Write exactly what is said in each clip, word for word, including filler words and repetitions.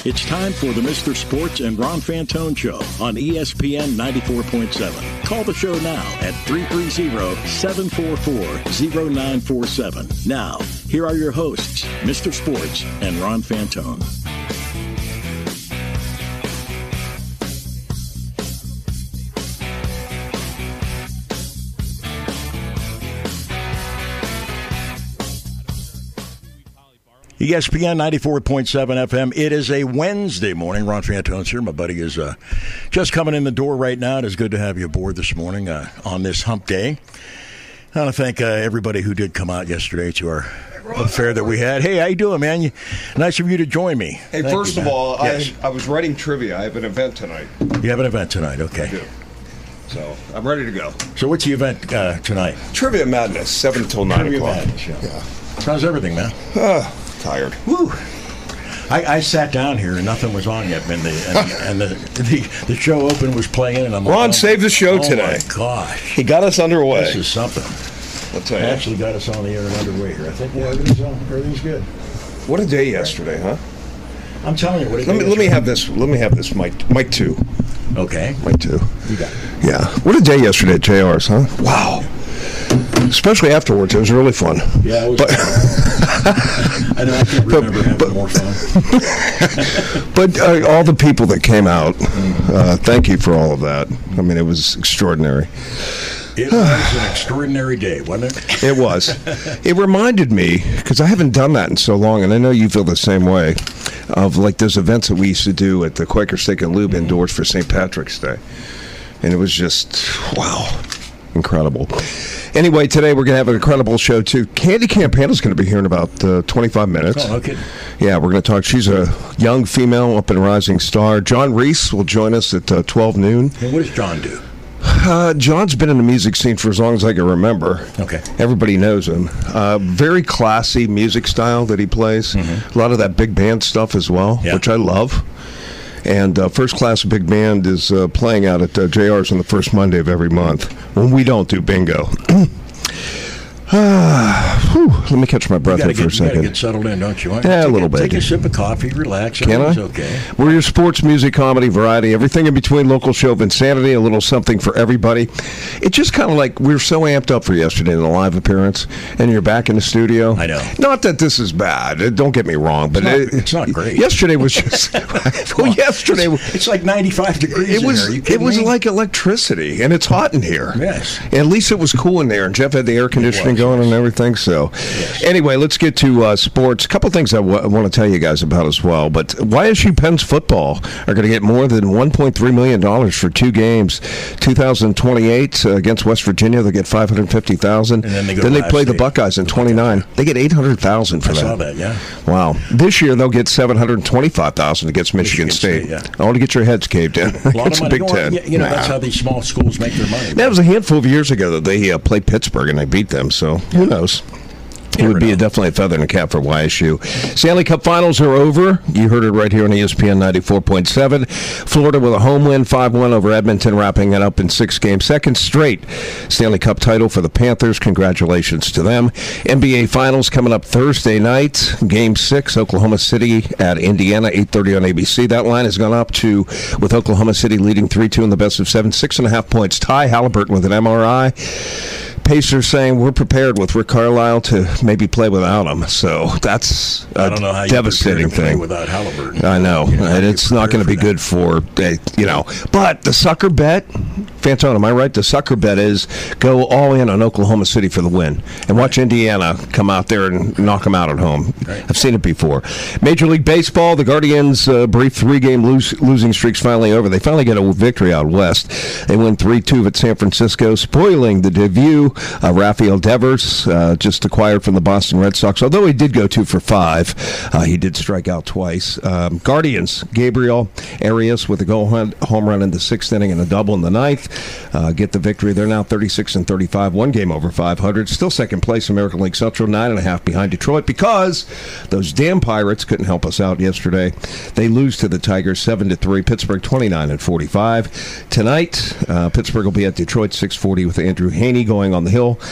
It's time for the Mister Sports and Ron Fantone Show on E S P N ninety-four point seven. Call the show now at three three zero, seven four four, zero nine four seven. Now, here are your hosts, Mister Sports and Ron Fantone. E S P N ninety-four point seven F M. It is a Wednesday morning. Ron Fantone's here. My buddy is uh, just coming in the door right now. It is good to have you aboard this morning uh, on this hump day. I want to thank uh, everybody who did come out yesterday to our affair that we had. Hey, how you doing, man? You, nice of you to join me. Hey, Thank first you, of all, yes. I, I was writing trivia. I have an event tonight. You have an event tonight, okay. I do. So I'm ready to go. So what's the event uh, tonight? Trivia Madness, seven until nine Trivia o'clock. Madness, yeah. Yeah. How's everything, man? Uh, tired. Woo. I, I sat down here and nothing was on yet, and the and, and the, the the show open was playing, and I'm like, Ron oh, saved the show oh today. My gosh, He got us underway. this is something. I'll tell He you. actually got us on the air and underway here. I think yeah, everything's on, everything's good. What a day yesterday, huh? I'm telling you, what. Let me let me have this. Let me have this. Mic mic two. Okay, Mic two. you got it. Yeah. What a day yesterday at J R's, huh? Wow. Especially afterwards, it was really fun. Yeah, it was. But, I know I can't remember having but- more fun. but uh, all the people that came out, uh, thank you for all of that. I mean, it was extraordinary. It was an extraordinary day, wasn't it? It was. It reminded me, because I haven't done that in so long, and I know you feel the same way, of like those events that we used to do at the Quaker Steak and Lube indoors for Saint Patrick's Day. And it was just, wow, incredible. Anyway, today we're going to have an incredible show, too. Candy Campana's going to be here in about uh, twenty-five minutes. Oh, okay. Yeah, we're going to talk. She's a young female up and rising star. John Reese will join us at uh, twelve noon. And what does John do? Uh, John's been in the music scene for as long as I can remember. Okay. Everybody knows him. Uh, very classy music style that he plays. Mm-hmm. A lot of that big band stuff as well, Yeah. which I love. And uh, First Class Big Band is uh, playing out at uh, J R's on the first Monday of every month when we don't do bingo. Ah, whew, let me catch my breath You here gotta for get, a you gotta second. get settled in, don't you? Yeah, a Take little bit. Take a sip of coffee, relax. Can I? Everything's okay. We're your sports, music, comedy, variety, everything in between, local show of insanity, a little something for everybody. It's just kind of like we were so amped up for yesterday in the live appearance, and you're back in the studio. I know. Not that this is bad. uh, Don't get me wrong, but not- it, it's not great. Yesterday was just well, yesterday It's, it's like ninety-five degrees it was in here. Are you it kidding was me? like electricity, and it's hot in here. Yes. At least it was cool in there, and Jeff had the air conditioning was, going yes. and everything. So, Yes. anyway, let's get to uh, sports. A couple things I, w- I want to tell you guys about as well. But Y S U Penn's football are going to get more than one point three million dollars for two games. two thousand twenty-eight uh, against West Virginia, they'll get five hundred fifty thousand dollars. And then they go then to they play the State. Buckeyes in twenty-nine. They get eight hundred thousand dollars for I that. saw that, yeah. Wow. This year, they'll get seven hundred twenty-five thousand dollars against Michigan, Michigan State. State, I want to get your heads caved in. A lot It's of a money. Big You know, Ten. You know Nah. that's how these small schools make their money. That was a handful of years ago that they uh, played Pittsburgh and they beat them, so who knows? It would be a, definitely a feather in the cap for Y S U. Stanley Cup Finals are over. You heard it right here on E S P N ninety-four point seven. Florida with a home win, five one over Edmonton, wrapping it up in six games. Second straight Stanley Cup title for the Panthers. Congratulations to them. N B A Finals coming up Thursday night. Game six, Oklahoma City at Indiana, eight thirty on A B C. That line has gone up to, with Oklahoma City leading three two in the best of seven, six and a half points. Ty Halliburton with an M R I. Pacers saying we're prepared with Rick Carlisle to maybe play without him. So that's a I don't know how devastating you prepare to play thing. without Halliburton. I know. You know, how and do you it's not prepare going to be for good for, uh, you know. But the sucker bet, Fantone, am I right? The sucker bet is go all in on Oklahoma City for the win and watch Indiana come out there and knock them out at home. Right. I've seen it before. Major League Baseball, the Guardians' uh, brief three-game lose, losing streak's finally over. They finally get a victory out west. They win three two at San Francisco, spoiling the debut of Rafael Devers, uh, just acquired from the Boston Red Sox. Although he did go two for five, uh, he did strike out twice. Um, Guardians, Gabriel Arias with a goal home run in the sixth inning and a double in the ninth. Uh, get the victory. They're now thirty-six and thirty-five, one game over five hundred. Still second place in American League Central, nine and a half behind Detroit because those damn Pirates couldn't help us out yesterday. They lose to the Tigers seven to three. Pittsburgh twenty-nine and forty-five. Tonight, uh, Pittsburgh will be at Detroit six forty with Andrew Haney going on the hill.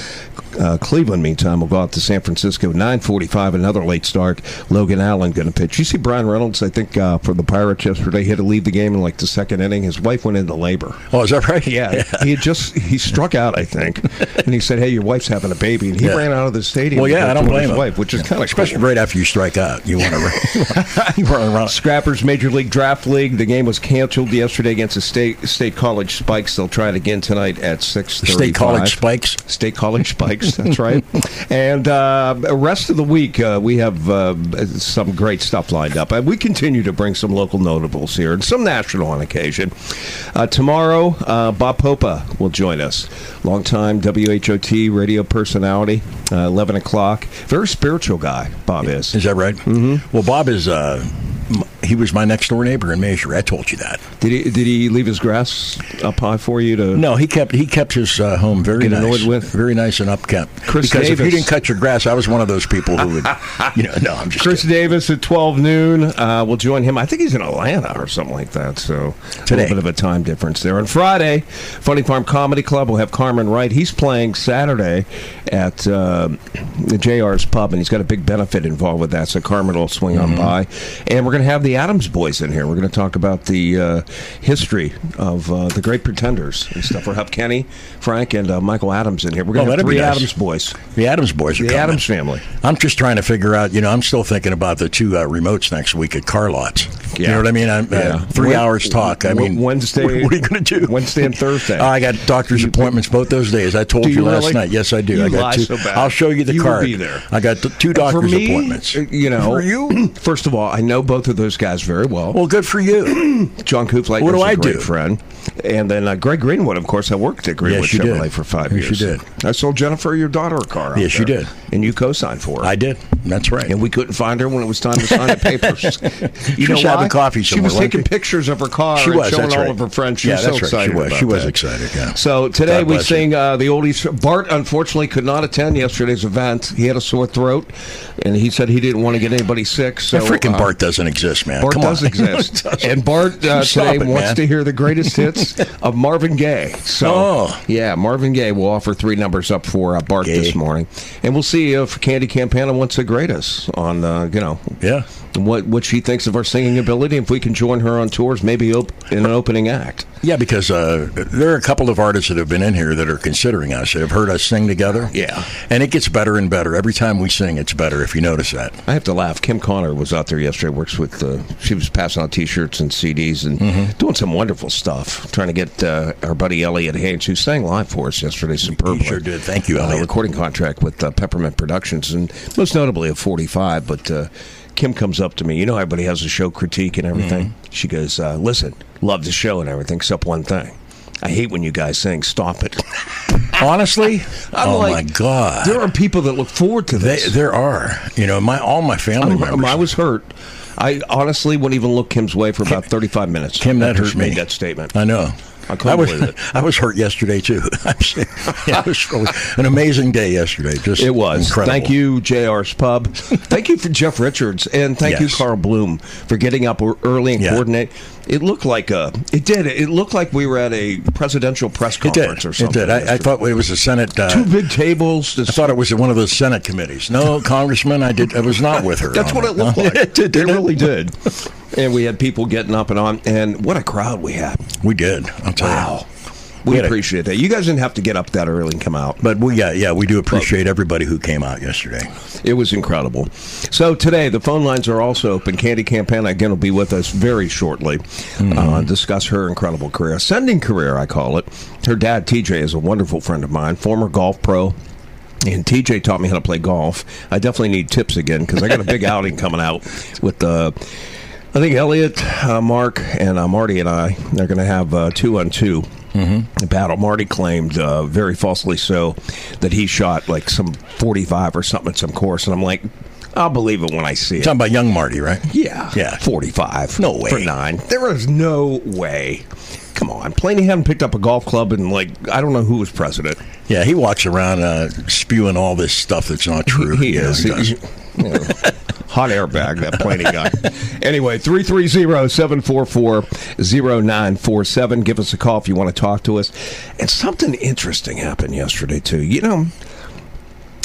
Uh, Cleveland, meantime, will go out to San Francisco. nine forty-five, another late start. Logan Allen going to pitch. You see Brian Reynolds, I think, uh, for the Pirates yesterday. He had to leave the game in like the second inning. His wife went into labor. Oh, is that right? Yeah. yeah. He had just, he struck out, I think. And he said, hey, your wife's having a baby. And he yeah. ran out of the stadium. Well, yeah, I don't blame his him. Wife, which is kind of Especially cool. right after you strike out. You want to you run around. Scrappers Major League Draft League. The game was canceled yesterday against the State State College Spikes. They'll try it again tonight at six thirty-five. State College Spikes? State College Spikes, that's right. And uh, the rest of the week, uh, we have uh, some great stuff lined up. And we continue to bring some local notables here and some national on occasion. Uh, tomorrow, uh, Bob Popa will join us. Longtime W H O T radio personality, uh, eleven o'clock. Very spiritual guy, Bob is. Is that right? Mm-hmm. Well, Bob is... Uh, he was my next door neighbor in Measure. I told you that. Did he? Did he leave his grass up high for you to? No, he kept he kept his uh, home very get nice, annoyed with? very nice and upkept. Chris because Davis. if you didn't cut your grass, I was one of those people who would, you know. No, I'm just. Chris kidding. Davis at twelve noon. Uh, we'll join him. I think he's in Atlanta or something like that. So Today. a little bit of a time difference there. On Friday, Funny Farm Comedy Club will have Carmen Wright. He's playing Saturday at uh, the J R's Pub, and he's got a big benefit involved with that. So Carmen will swing mm-hmm. on by, and we're going to have the Adams Boys in here. We're going to talk about the uh, history of uh, the Great Pretenders and stuff. We'll have Kenny, Frank, and uh, Michael Adams in here. We're going to oh, have three nice. Adams Boys. The Adams Boys are the coming. Adams family. I'm just trying to figure out, you know, I'm still thinking about the two uh, remotes next week at Car Lots. Yeah. You know what I mean? I'm, uh, yeah. Three when, hours talk. I mean, Wednesday. What, what are you going to do? Wednesday and Thursday. Uh, I got doctor's appointments both those days. I told do you, you last really? night. Yes, I do. You I got lie two. so bad. I'll show you the you card. Will be there. I got t- two doctor's for me, appointments. You know, for you. First of all, I know both of those guys very well. Well, good for you. John Koopfleck what do is I a great do? friend. And then uh, Greg Greenwood, of course, I worked at Greenwood yes, you Chevrolet did. for five yes, years. You did. I sold Jennifer, your daughter, a car. Yes, out you there, did. And you co-signed for her. I did. That's right. And we couldn't find her when it was time to sign the papers. You she know was why? having coffee She somewhere. was taking pictures of her car she and was, showing that's all right. of her friends. She yeah, was that's so right. excited She was. about She was that. excited, yeah. So today God we bless sing uh, the oldies. Bart, unfortunately, could not attend yesterday's event. He had a sore throat, and he said he didn't want to get anybody sick. So that freaking uh, Bart doesn't exist, man. Bart Come does on. exist. And Bart uh, today it, wants man. to hear the greatest hits of Marvin Gaye. So, oh. yeah, Marvin Gaye will offer three numbers up for uh, Bart Gay. this morning. And we'll see if Candy Campana wants to grade us on, uh, you know, yeah. what what she thinks of our singing ability. If we can join her on tours, maybe op- in an opening act. Yeah, because uh, there are a couple of artists that have been in here that are considering us. They've heard us sing together. Yeah. And it gets better and better. Every time we sing, it's better, if you notice that. I have to laugh. Kim Connor was out there yesterday, works with, uh, she was passing out T-shirts and C Ds and mm-hmm. doing some wonderful stuff, trying to get uh, our buddy Elliot Haynes, who sang live for us yesterday, superbly. He sure did. Thank you, Elliot. A recording contract with uh, Peppermint Productions, and most notably a forty-five, but... Uh, Kim comes up to me. You know, everybody has a show critique and everything. Mm-hmm. She goes, uh, listen, love the show and everything, except one thing. I hate when you guys sing, stop it. Honestly? I'm oh, like, my God. There are people that look forward to this. They, there are. You know, my all my family I'm, members. I was hurt. I honestly wouldn't even look Kim's way for about thirty-five minutes. Kim, that after hurt she me. made that statement. I know. I couldn't I was, believe it. I was hurt yesterday, too. yeah, it was really an amazing day yesterday. Just it was. incredible. Thank you, J R's Pub. Thank you for Jeff Richards. And thank yes. you, Carl Bloom, for getting up early and yeah. coordinate. It looked like a, it did. It looked like we were at a presidential press conference or something. It did. I, I thought it was a Senate. Uh, Two big tables. I thought it was one of those Senate committees. No, Congressman, I did. I was not with her. That's what it looked like. it, did, it really did. And we had people getting up and on. And what a crowd we had. We did. I'll tell wow. you. We, we appreciate that. You guys didn't have to get up that early and come out. But we got, yeah, we do appreciate everybody who came out yesterday. It was incredible. So today, the phone lines are also open. Candy Campana, again, will be with us very shortly. Mm-hmm. Uh, discuss her incredible career. Ascending career, I call it. Her dad, T J, is a wonderful friend of mine, former golf pro. And T J taught me how to play golf. I definitely need tips again because I got a big outing coming out with the... Uh, I think Elliot, uh, Mark, and uh, Marty and I, they're going to have uh, two on two. Mm-hmm. Battle. Marty claimed, uh, very falsely so, that he shot like some forty-five or something at some course, and I'm like, I'll believe it when I see it. Talking about young Marty, right? Yeah, yeah, forty-five. No way for nine. There is no way. Come on, Planey hadn't picked up a golf club and like I don't know who was president. Yeah, he walks around uh, spewing all this stuff that's not true. He, he is. Know, he he, you know, hot airbag, that Planey guy. Anyway, three three zero, seven four four, zero nine four seven. Give us a call if you want to talk to us. And something interesting happened yesterday, too. You know,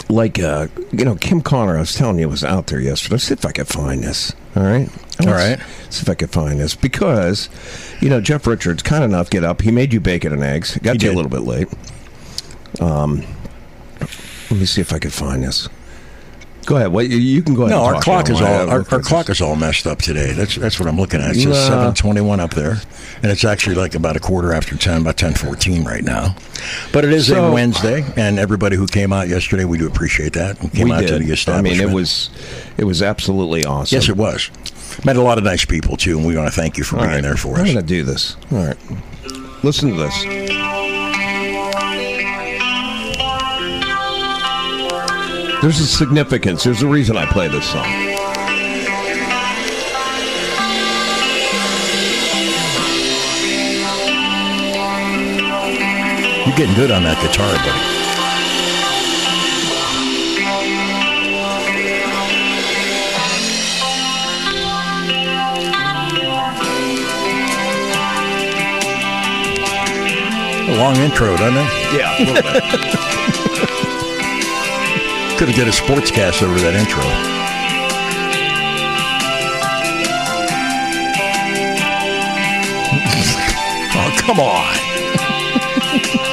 like, uh, you know, Kim Connor, I was telling you, was out there yesterday. Let's see if I could find this. All right? All right. See if I could find this. Because, you know, Jeff Richards, kind enough, get up. He made you bacon and eggs. Got you a little bit late. Um, let me see if I could find this. Go ahead. Well, you, you can go ahead. No, and our clock is all our, our, our clock is all messed up today. That's that's what I'm looking at. It says Nah. seven twenty-one up there, and it's actually like about a quarter after ten, about ten fourteen right now. But it is So- a Wednesday, and everybody who came out yesterday, we do appreciate that. Who came we out did. to the I establishment. mean, it was it was absolutely awesome. Yes, it was. Met a lot of nice people too, and we want to thank you for All being right. there for I'm us. going to do this. All right. Listen to this. There's a significance. There's a reason I play this song. You're getting good on that guitar, buddy. A long intro, doesn't it? Yeah, a little bit. Could have did a sportscast over that intro. Oh, come on.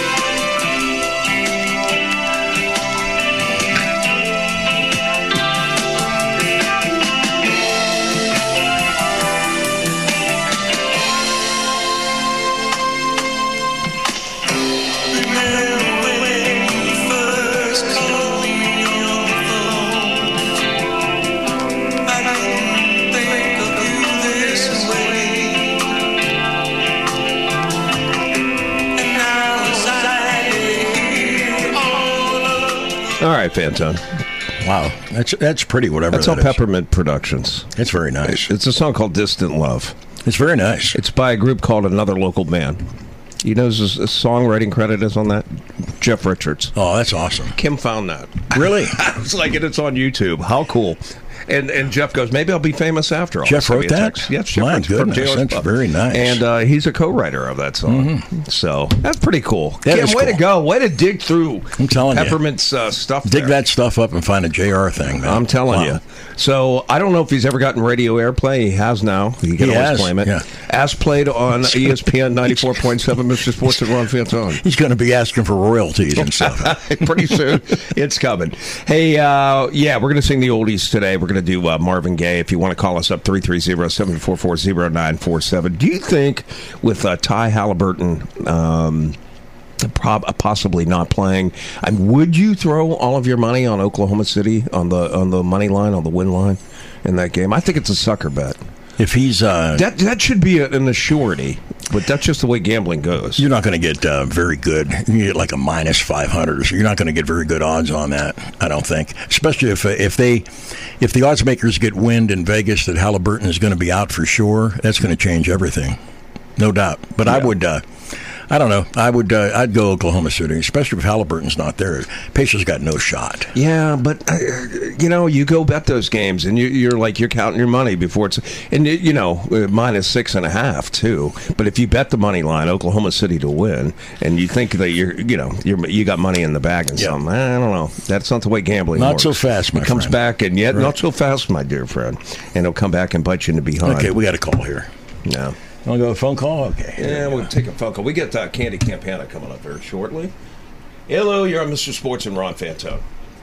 All right, Fantone. Wow, that's that's pretty. Whatever. That's that all is. Peppermint Productions. It's very nice. It's a song called Distant Love. It's very nice. It's by a group called Another Local Band. You know whose his songwriting credit is on that? Jeff Richards. Oh, that's awesome. Kim found that. Really? I was like, and it's on YouTube. How cool. And and Jeff goes, maybe I'll be famous after all. Jeff Send wrote me a that? text. Yes, Jeff My Richards from goodness, J R's that's Pub. very nice. And uh, he's a co-writer of that song. Mm-hmm. So that's pretty cool. That Kim, is way cool. to go. Way to dig through I'm telling you. Peppermint's uh, stuff Dig there. that stuff up and find a J R thing, man. I'm telling Wow. you. So I don't know if he's ever gotten radio airplay. He has now. He can He always has, claim it. yeah. As played on E S P N ninety-four point seven, Mister Sports and Ron Fantone. He's going to be asking for royalties and stuff. Pretty soon, it's coming. Hey, uh, yeah, we're going to sing the oldies today. We're going to do uh, Marvin Gaye. If you want to call us up, three three zero, seven four four, zero nine four seven. Do you think with uh, Ty Halliburton um, prob- possibly not playing, um, would you throw all of your money on Oklahoma City on the on the money line, on the win line in that game? I think it's a sucker bet. If he's, uh, That that should be a, an assurity, but that's just the way gambling goes. you're not going to get uh, very good. You get like a minus five hundred, so you're not going to get very good odds on that. I don't think, especially if uh, if they if the odds makers get wind in Vegas that Halliburton is going to be out for sure. That's going to change everything, no doubt. But I Yeah. would. Uh, I don't know. I would. Uh, I'd go Oklahoma City, especially if Halliburton's not there. Pacers got no shot. Yeah, but uh, you know, you go bet those games, and you, you're like you're counting your money before it's, and you know, uh, minus six and a half too. But if you bet the money line, Oklahoma City to win, and you think that you're, you know, you're you got money in the bag and Yeah. something, I don't know. That's not the way gambling Not works. so fast, my It comes friend. back, and yet Right. not so fast, my dear friend, and it'll come back and bite you in the behind. Okay, we got a call here. Yeah. Want to go to a phone call? Okay. Yeah, we'll take a phone call. We get uh, Candy Campana coming up very shortly. Hello, you're on Mister Sports and Ron Fantone.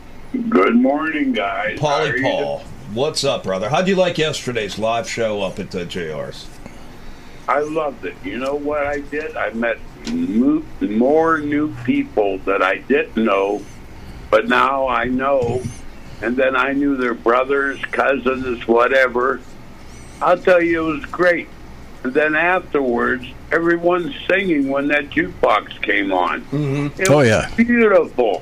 Good morning, guys. How are Paulie you Paul, what's up, brother? How'd you like yesterday's live show up at uh, J R's? I loved it. You know what I did? I met mo- more new people that I didn't know, but now I know. And then I knew their brothers, cousins, whatever. I'll tell you, it was great. And then afterwards, everyone's singing when that jukebox came on. Mm-hmm. It Oh, was yeah. beautiful.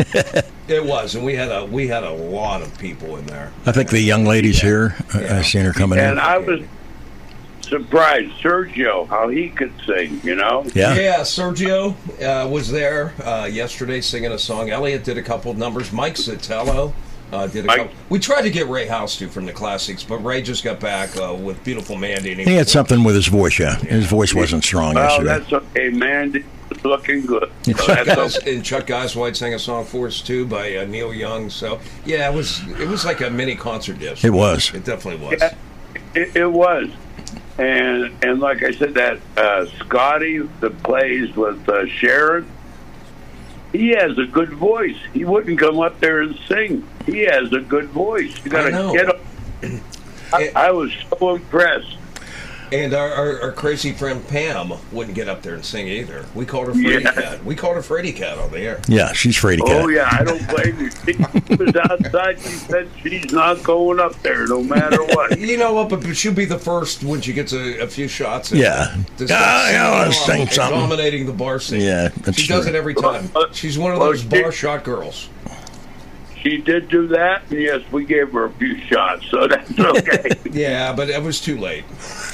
It was, and we had a we had a lot of people in there. I think the young lady's here. I Yeah. I seen her coming And in. I was surprised, Sergio, how he could sing, you know? Yeah. Yeah, Sergio uh, was there uh, yesterday singing a song. Elliot did a couple of numbers. Mike Sotelo uh, did a Mike- couple. We tried to get Ray House to from the Classics, but Ray just got back uh, with Beautiful Mandy. And He had something with his voice, yeah. His voice wasn't strong Well, yesterday. that's okay. Mandy was looking good. So Chuck that's Gos- okay. and Chuck Goswide sang a song for us too by uh, Neil Young. So yeah, it was it was like a mini concert disc. It was. It definitely was. Yeah, it, it was. And and like I said, that uh, Scotty that plays with uh, Sharon, he has a good voice. He wouldn't come up there and sing. He has a good voice. You got I know. to get him. I, I was so impressed. And our, our, our crazy friend Pam wouldn't get up there and sing either. We called her Frady Yeah. Cat. We called her Frady Cat on the air. Yeah, she's Frady Cat. Oh, yeah, I don't blame you. She was outside. She said she's not going up there no matter what. You know what? But, but she'll be the first when she gets a, a few shots. in Yeah. to start Ah, singing I wanna along sing and something. dominating the bar scene. Yeah, that's she does true. it every time. She's one of Well, those she- bar shot girls. She did do that, and yes, we gave her a few shots, so that's okay. Yeah, but it was too late.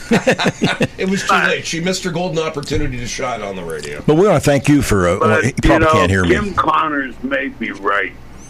It was too late. She missed her golden opportunity to shine on the radio. But we want to thank you for. Uh, well, But, he you probably know, can't hear Kim me. Connors may be right.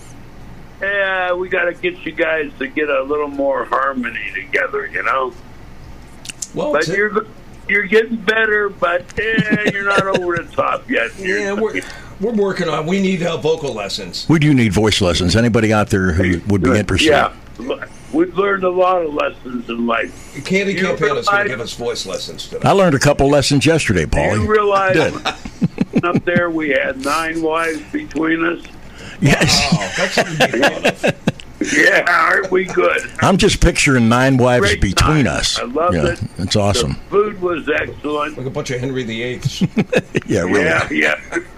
Yeah, we got to get you guys to get a little more harmony together, you know? Well, But t- you're you're getting better, but eh, you're not over the top yet. You're- yeah, we're we're working on. We need uh, vocal lessons. We do need voice lessons. Anybody out there who would be interested? Yeah, we've learned a lot of lessons in life. Candy You Campana's going to realize- give us voice lessons today. I learned a couple lessons yesterday, Paulie. You realize Did. up there we had nine wives between us? Yes. Oh, that's something to be proud of. Yeah, aren't we good? I'm just picturing nine wives Great between time. us. I loved yeah, it. It's awesome. The food was excellent. Like a bunch of Henry the Eighths. Yeah, really. Yeah, yeah.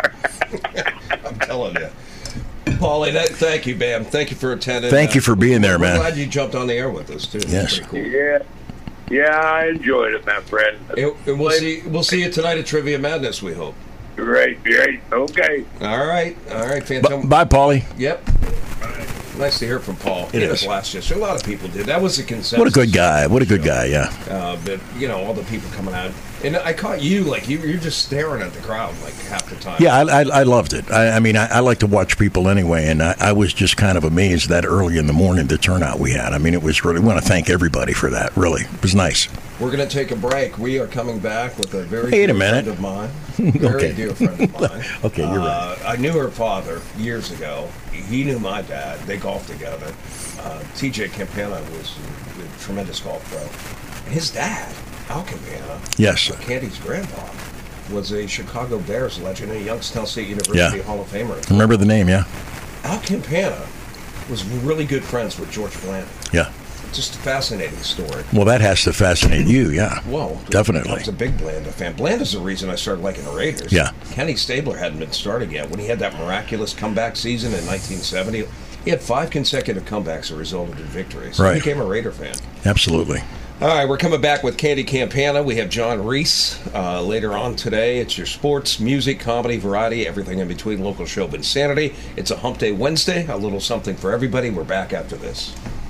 I'm telling you. Paulie, that, thank you, Bam. Thank you for attending. Thank you for being there, we're man. glad you jumped on the air with us, too. Yes. Pretty cool. Yeah, yeah, I enjoyed it, my friend. And, and we'll see. We'll see you tonight at Trivia Madness. We hope. Great, great. Okay. All right, all right, B- Phantom. bye, Paulie. Yep. Nice to hear from Paul. It he is. had a blast yesterday. A lot of people did. That was a consensus. What a good guy. What a good guy, yeah. Uh, but you know, all the people coming out, and I caught you like you. You're just staring at the crowd like half the time. Yeah, I, I, I loved it. I, I mean, I, I like to watch people anyway, and I, I was just kind of amazed that early in the morning the turnout we had. I mean, it was really, we want to thank everybody for that, really. It was nice. We're going to take a break. We are coming back with a very Wait a dear minute. friend of mine. Very Okay. dear friend of mine. Okay, you're uh, I knew her father years ago. He knew my dad. They golfed together. Uh, T J Campana was a tremendous golf pro. His dad, Al Campana, Yes. Candy's grandpa, was a Chicago Bears legend and a Youngstown State University Yeah. Hall of Famer. Remember the name, yeah? Al Campana was really good friends with George Bland. Yeah. Just a fascinating story. Well, that has to fascinate you, yeah. Whoa, Definitely. I was a big Blanda fan. Blanda's the reason I started liking the Raiders. Yeah. Kenny Stabler hadn't been started yet. When he had that miraculous comeback season in nineteen seventy, he had five consecutive comebacks that resulted in victories. Right. He became a Raider fan. Absolutely. All right, we're coming back with Candy Campana. We have John Reese uh, later on today. It's your sports, music, comedy, variety, everything in between, local show of insanity. It's a Hump Day Wednesday, a little something for everybody. We're back after this.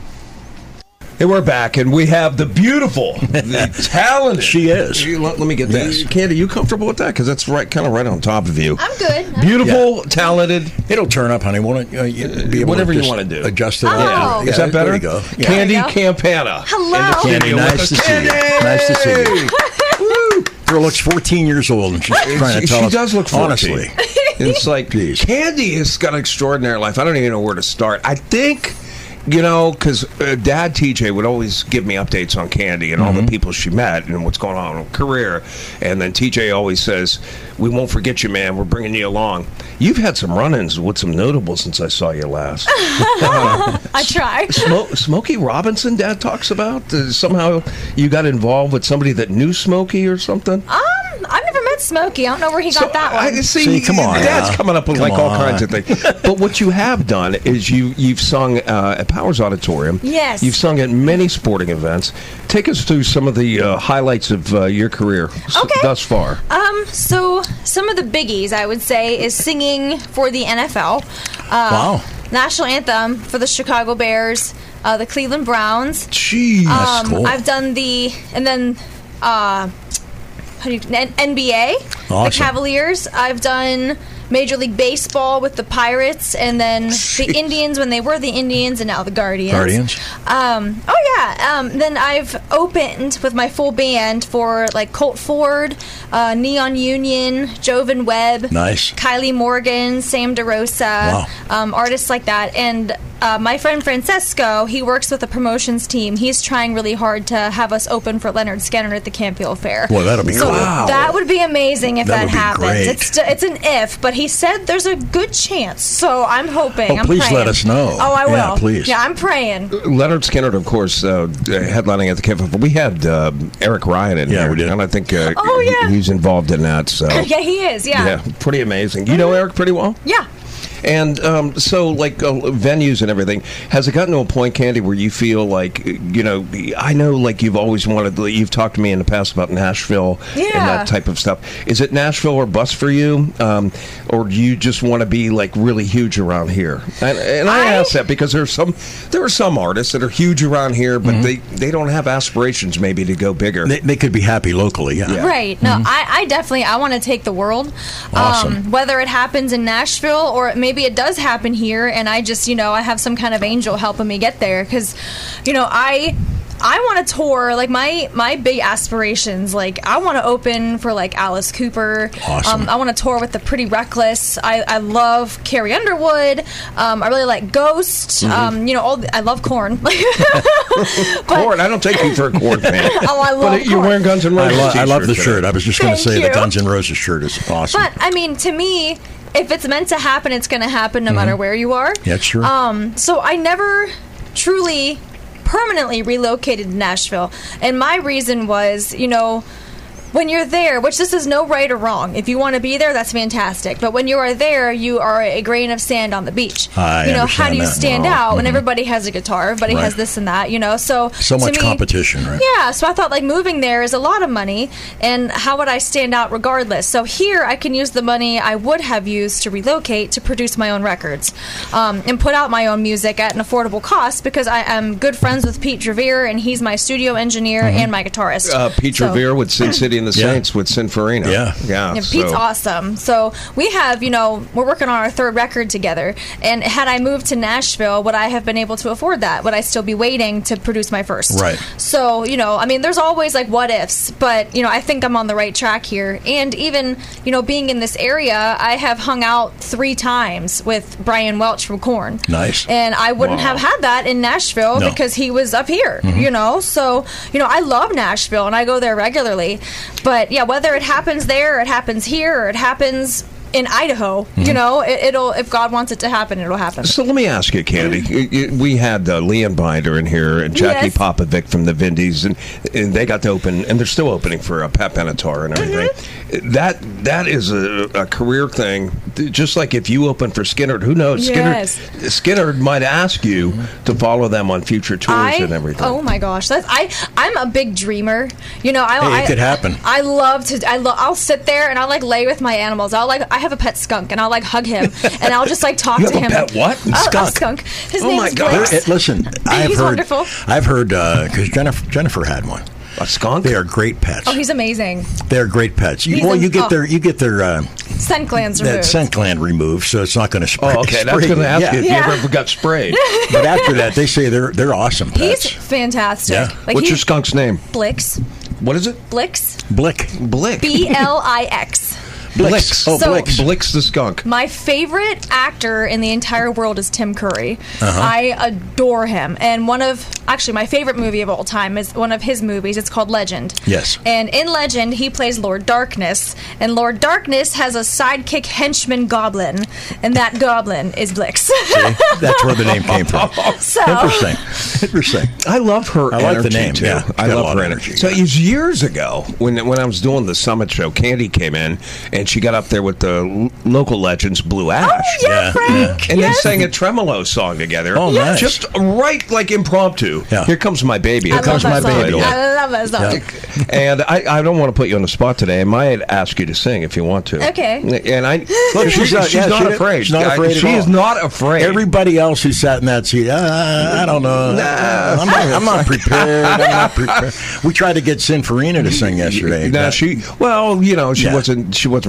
And we're back, and we have the beautiful, the talented. She is. You- Let, let me get that. Yes. Candy, you comfortable with that? Because that's right, kind of right on top of you. I'm good. I'm Beautiful, talented. It'll turn up, honey. Won't it? Uh, you be able Whatever to you just wanna do. Adjust it. Oh. Yeah, Is that better? There you go. Yeah. Candy There we go. Campana. Hello. In the Candy, studio nice with us. to see you. Candy! Nice to see you. Girl looks fourteen years old, and she's trying to She, tell she us. does look fourteen. Honestly. It's like, Jeez. Candy has got an extraordinary life. I don't even know where to start. I think, you know, because uh, Dad T J would always give me updates on Candy and all Mm-hmm. the people she met and what's going on in her career. And then T J always says, we won't forget you, man. We're bringing you along. You've had some run-ins with some notables since I saw you last. I try. Smo- Smokey Robinson, Dad talks about? Uh, somehow you got involved with somebody that knew Smokey or something? Um, I've never met Smokey. I don't know where he got that I, one. see, See, come on Dad's now. coming up with Come like all on. kinds of things. But what you have done is you you've sung uh, at Powers Auditorium. Yes. You've sung at many sporting events. Take us through some of the uh, highlights of uh, your career s- Okay. thus far. Um, so some of the biggies I would say is singing for the N F L. Uh, Wow. National anthem for the Chicago Bears, uh, the Cleveland Browns. Jeez. Um, cool. I've done the and then uh, how do you, N- NBA, the Awesome. Cavaliers. I've done Major League Baseball with the Pirates, and then the Indians when they were the Indians, and now the Guardians. Guardians. Um, oh yeah. Um, then I've opened with my full band for like Colt Ford, uh, Neon Union, Jovan Webb, Nice. Kylie Morgan, Sam DeRosa, Wow. um, artists like that, and. Uh, my friend Francesco, he works with a promotions team. He's trying really hard to have us open for Leonard Skinner at the Campfield Fair. Boy, that'll be so cool. Wow. That would be amazing if That that, would be happens. great. It's it's an if, but he said there's a good chance. So I'm hoping. Oh, I'm please praying. let us know. Oh, I will. Yeah, please. Yeah, I'm praying. Leonard Skinner, of course, uh, headlining at the Campfield. We had uh, Eric Ryan in Yeah, here, we did. and I think uh, Oh, yeah. he's involved in that. So Yeah, he is. Yeah. yeah, pretty amazing. You know Eric pretty well. Yeah. And um, so, like uh, venues and everything, has it gotten to a point, Candy, where you feel like, you know, I know, like you've always wanted, you've talked to me in the past about Nashville and Yeah. that type of stuff. Is it Nashville or bust for you, um, or do you just want to be like really huge around here? And, and I, I- ask that because there's some, there are some artists that are huge around here, but they they don't have aspirations maybe to go bigger. They, they could be happy locally, yeah. Yeah. Right. No, I, I definitely I want to take the world. Awesome. Um, whether it happens in Nashville or maybe it does happen here, and I just you know I have some kind of angel helping me get there because, you know I. I want to tour, like, my, my big aspirations, like, I want to open for, like, Alice Cooper. Awesome. Um, I want to tour with the Pretty Reckless. I, I love Carrie Underwood. Um, I really like Ghost. Um, you know, all the, I love Korn. Corn, I don't take you for a Corn fan. Oh, I love But you're Korn. wearing Guns N' I, Roses lo- I love the t-shirt shirt. today. I was just going to Thank say the you. Guns N' Roses shirt is awesome. But I mean, to me, if it's meant to happen, it's going to happen no matter where you are. Yeah, it's true. Um, so I never truly permanently relocated to Nashville, and my reason was, you know. When you're there, which this is no right or wrong, if you want to be there, that's fantastic. But when you are there, you are a grain of sand on the beach. I you know, how understand do you that. stand Wow. out when everybody has a guitar, everybody Right. has this and that, you know? So So to much me- competition, right? Yeah, so I thought like moving there is a lot of money, and how would I stand out regardless? So here I can use the money I would have used to relocate to produce my own records, um, and put out my own music at an affordable cost because I am good friends with Pete Revere, and he's my studio engineer and my guitarist. Uh, Pete So- Revere with Sin City and the Yeah. Saints with Sin Farina. Yeah. Yeah. Yeah, Pete's so- awesome. So we have, you know, we're working on our third record together. And had I moved to Nashville, would I have been able to afford that? Would I still be waiting to produce my first? Right. So, you know, I mean, there's always like what ifs, but, you know, I think I'm on the right track here. And even, you know, being in this area, I have hung out three times with Brian Welch from Korn. Nice. And I wouldn't Wow. have had that in Nashville No. because he was up here, you know? So, you know, I love Nashville and I go there regularly. But yeah, whether it happens there, or it happens here, or it happens in Idaho, you know, it, it'll, if God wants it to happen, it'll happen. So let me ask you, Candy. Y- y- We had uh, Leon Binder in here and Jackie Yes. Popovic from the Vindies, and, and they got to open, and they're still opening for uh, Pat Benatar and everything. Mm-hmm. That that is a, a career thing. Just like if you open for Skinner, who knows? Yes. Skinner Skinner might ask you to follow them on future tours I, and everything. oh my gosh, that's I. I'm a big dreamer. You know, I. Hey, it I, could happen. I love to. I love. I'll sit there and I'll like lay with my animals. I'll like. I have a pet skunk and I'll like hug him and I'll just like talk You to have a him. pet what? A, Skunk. A skunk. His Oh name's my God. Blix. There- it- listen, I've He's heard. wonderful. I've heard because Jennifer Jennifer had one. A skunk? They are great pets. Oh, he's amazing. They're great pets. You, He's well, a- you get oh. their you get their uh, Scent glands that removed. scent gland removed, so it's not going to spray. Oh, okay. That's spray going to you. ask Yeah. you if Yeah. you ever got sprayed. But after that, they say they're they're awesome He's pets. fantastic. Yeah. Like What's he, your skunk's name? Blix? What is it? Blix? Blick. Blick. B L I X. Blix. Oh, So- Blix. Blix the skunk. My favorite actor in the entire world is Tim Curry. Uh-huh. I adore him. And one of, actually, my favorite movie of all time is one of his movies. It's called Legend. Yes. And in Legend, he plays Lord Darkness. And Lord Darkness has a sidekick henchman goblin. And that goblin is Blix. See? That's where the name came from. so, Interesting. Interesting. I love her I like the energy, name, too. yeah. I Got a love lot her of energy. energy, So yeah. it was years ago when when I was doing the Summit show, Candy came in and she got up there with the l- local legends Blue Ash. Oh, yeah, Yeah, Frank. And yes. they sang a tremolo song together. Oh, nice. Just right like impromptu. Yeah. Here comes my baby. I Here comes love my that song. baby. Yeah. I love that song. Yeah. And I, I don't want to put you on the spot today. I might ask you to sing if you want to. Okay. And I look, she's not, she's yeah, not she- afraid. she's not I- afraid at She is all. not afraid. Everybody else who sat in that seat, uh, I don't know. I'm, not, I'm not prepared. I'm not prepared. We tried to get Sinfarina to sing yesterday. Now but- she, well, you know, she Yeah. wasn't. She wasn't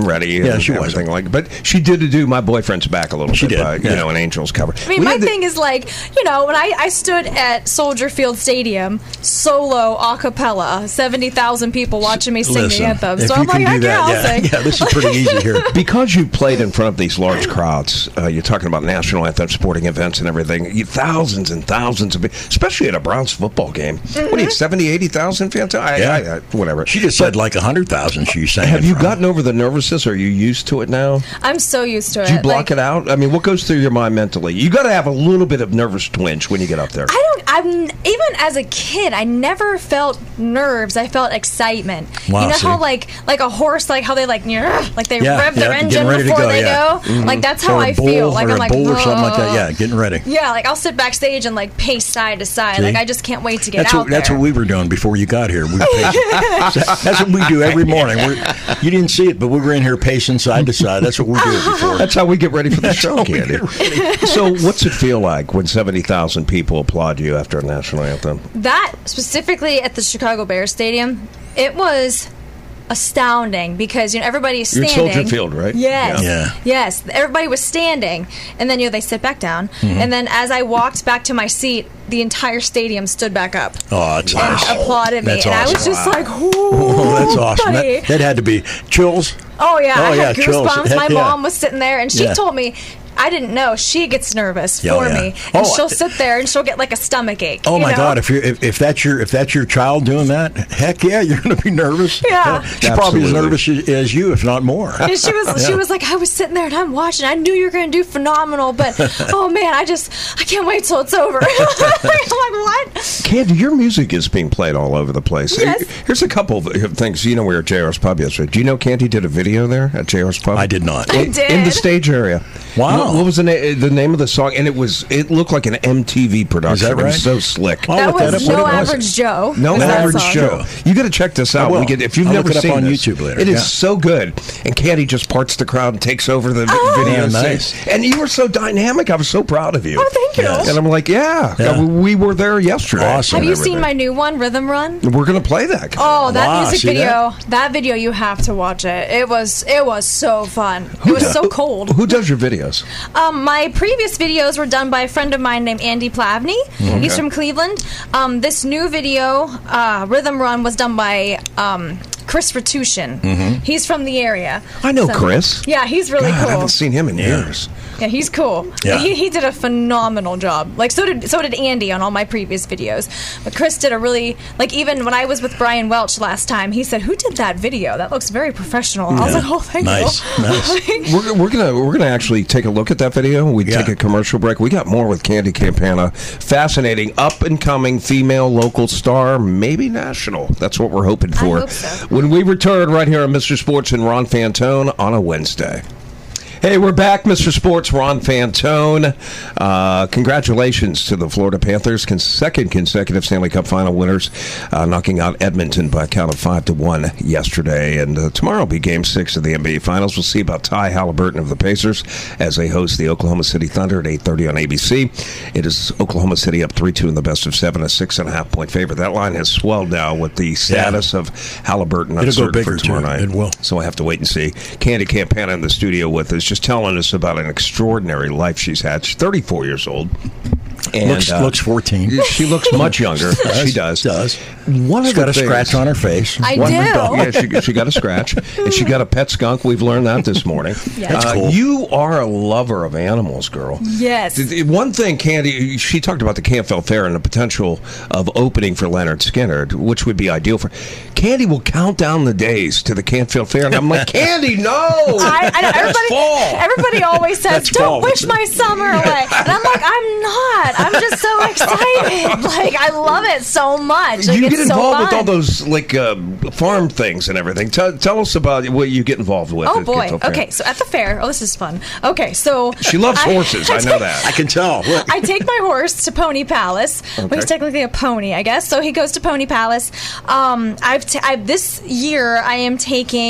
ready. Yeah, and she everything wasn't. like. But she did do My Boyfriend's Back a little She bit did, by, yeah. you know, an Angels cover. I mean, We my had the- thing is like, you know, when I, I stood at Soldier Field Stadium, solo a cappella, seventy thousand people watching me sing Listen, the anthem. if So you I'm can like, do heck that, yeah, I'll yeah, sing. yeah, this is pretty easy here. Because you played in front of these large crowds, uh, you're talking about national anthem sporting events and everything, you, thousands and thousands of people, especially at a Browns football game. Mm-hmm. What do you, seventy, eighty thousand fans? I, Yeah. I, I, whatever. She just said like one hundred thousand she sang. Have in you front. gotten over the nervousness? Are you used to it now? I'm so used to it. Do you block like, it out? I mean, what goes through your mind mentally? You got to have a little bit of nervous twinge when you get up there. I don't. I'm even as a kid. I never felt nerves. I felt excitement. Wow, you know see? how like like a horse, like how they like like they Yeah, rev their yeah, engine getting ready to before go, they yeah. go. Like that's how Or a I bull, feel. Like or I'm a like bull or something like that. "Whoa." Yeah, getting ready. Yeah, like I'll sit backstage and like pace side to side. See? Like I just can't wait to get That's out what, that's there. what we were doing before you got here. We were pacing. That's what we do every morning. We're, you didn't see it, but we were in here pacing side to side. That's what we do before. That's how we get ready for the show, how we Candy. get ready. So, what's it feel like when seventy thousand people applaud you after a national anthem? That specifically at the Chicago Bears Stadium, it was astounding because you know everybody's You're at standing. Soldier Field, right? Yes, Yeah. Yeah. yes. Everybody was standing, and then you know they sit back down, Mm-hmm. and then as I walked back to my seat, the entire stadium stood back up Oh, that's and nice. applauded me, That's and I was awesome. just like, "Ooh, Oh, that's awesome. buddy." That, that had to be chills. Oh yeah, Oh, I yeah, had chills. goosebumps. Heck My yeah. mom was sitting there, and she Yeah. told me. I didn't know she gets nervous Yeah, for yeah. me, and Oh, she'll sit there and she'll get like a stomach ache. Oh you my know? God! If you if, if that's your if that's your child doing that, heck yeah, you're going to be nervous. Yeah. She's probably as Absolutely. nervous as, as you, if not more. And she was she Yeah. was like, I was sitting there and I'm watching. I knew you were going to do phenomenal, but oh man, I just I can't wait till it's over. I'm like, what? Candy, your music is being played all over the place. Yes. Here's a couple of things. You know, we were at J R's Pub yesterday. Do you know Candy did a video there at J R's Pub? I did not. I In- did. In the stage area. Wow. What, what was the, na- the name of the song? And it was it looked like an M T V production. Is that It right? was so slick. I'll That look that was up. What No it was. Average Joe. No was that Average song. Joe. You got to check this out. will. We get, if you've I'll never look it up seen on this, YouTube later. it is Yeah. so good. And Candy just parts the crowd and takes over the vi- Oh. video. Yeah, and nice. sings. And you were so dynamic. I was so proud of you. Oh, thank you. Yes. And I'm like, yeah, Yeah. we were there yesterday. Awesome. Have and you seen everything. my new one, Rhythm Run? We're going to play that. Oh, that Wow, music see video! That? video, you have to watch it. It was it was so fun. It was does- so cold. Who does your videos? Um, my previous videos were done by a friend of mine named Andy Plavney. He's from Cleveland. Um, this new video, uh, Rhythm Run, was done by um, Chris Ratushin. He's from the area. I know So- Chris. Yeah, he's really God, I cool. haven't seen him in Yeah. years. Yeah, he's cool. Yeah. He, he did a phenomenal job. Like so did so did Andy on all my previous videos. But Chris did a really like even when I was with Brian Welch last time, he said, "Who did that video? That looks very professional." I was Yeah. like, "Oh, thank Nice, you." nice. We're, we're gonna we're gonna actually take a look at that video. We Yeah. take a commercial break. We got more with Candy Campana. Fascinating, up and coming female local star, maybe national. That's what we're hoping for. hope so. When we return right here on Mister Sports and Ron Fantone on a Wednesday. Hey, we're back, Mister Sports, Ron Fantone. Uh, congratulations to the Florida Panthers, con- second consecutive Stanley Cup final winners, uh, knocking out Edmonton by a count of five to one yesterday. And uh, tomorrow will be Game Six of the N B A Finals. We'll see about Ty Halliburton of the Pacers as they host the Oklahoma City Thunder at eight thirty on A B C. It is Oklahoma City up three two in the best of seven, a six and a half point favorite. That line has swelled now with the status of Halliburton It'll go uncertain bigger, for tomorrow too. night. It will. So I have to wait and see. Candy Campana in the studio with us, just telling us about an extraordinary life she's had. She's thirty-four years old. And, Looks looks fourteen. She looks much younger. She does. Does. One She's of the got a things- scratch on her face. I One do. big dog. Yeah, she, she got a scratch, and she got a pet skunk. We've learned that this morning. Yeah. That's Uh, cool. You are a lover of animals, girl. Yes. Th- th- One thing, Candy, she talked about the Campbell Fair and the potential of opening for Leonard Skinner, which would be ideal for. Candy will count down the days to the Campbell Fair, and I'm like, Candy, no! I, I know That's everybody. fall. Everybody always says, That's "Don't fall. wish my summer away," and I'm like, "I'm not. I'm just so excited. Like I love it so much. Like, You it's get so involved with fun. all those like uh, farm things and everything. Tell, tell us about what you get involved with. Oh at boy. Campbell Fair. Okay, so at the fair. Oh, this is fun. Okay, so She loves horses. I know that. I can tell. Look. I take my horse to Pony Palace. Well, he's technically a pony, I guess. So he goes to Pony Palace. Um, I've t- I, this year I am taking